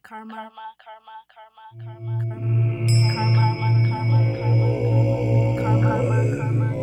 Karma, karma, karma, karma, karma, karma, karma, karma, karma, karma,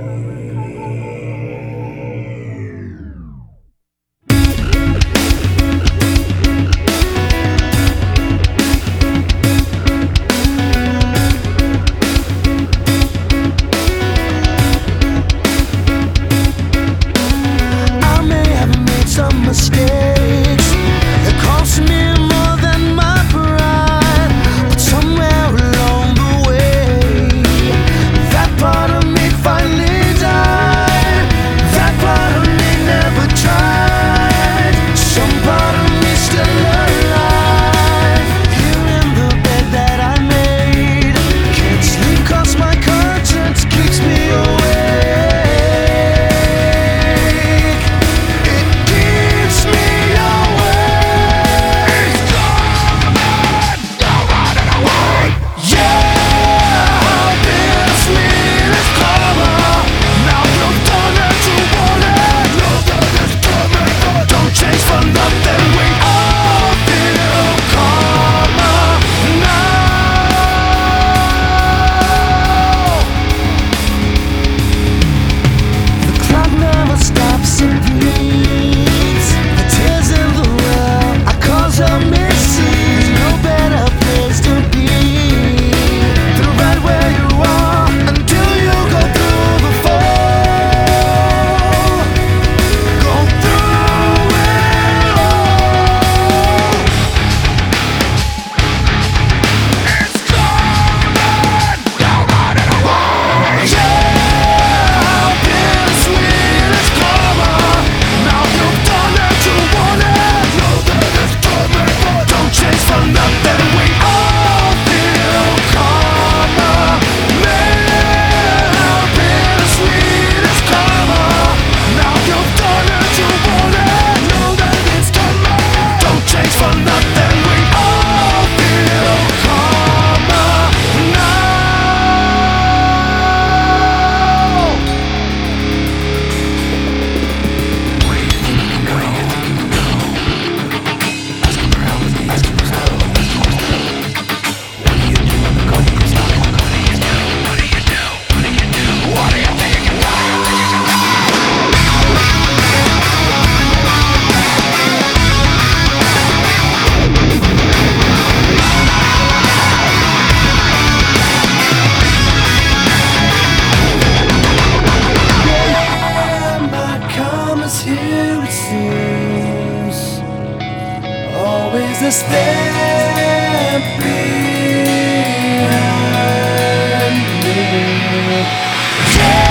I may have made some mistakes that cost me more than my pride, but somewhere along the way, that part of me finally died. That part of me never tried. Some part of me still alive. Here in the bed that I made, can't sleep 'cause my conscience keeps me awake. Here it seems always a step behind me. Yeah.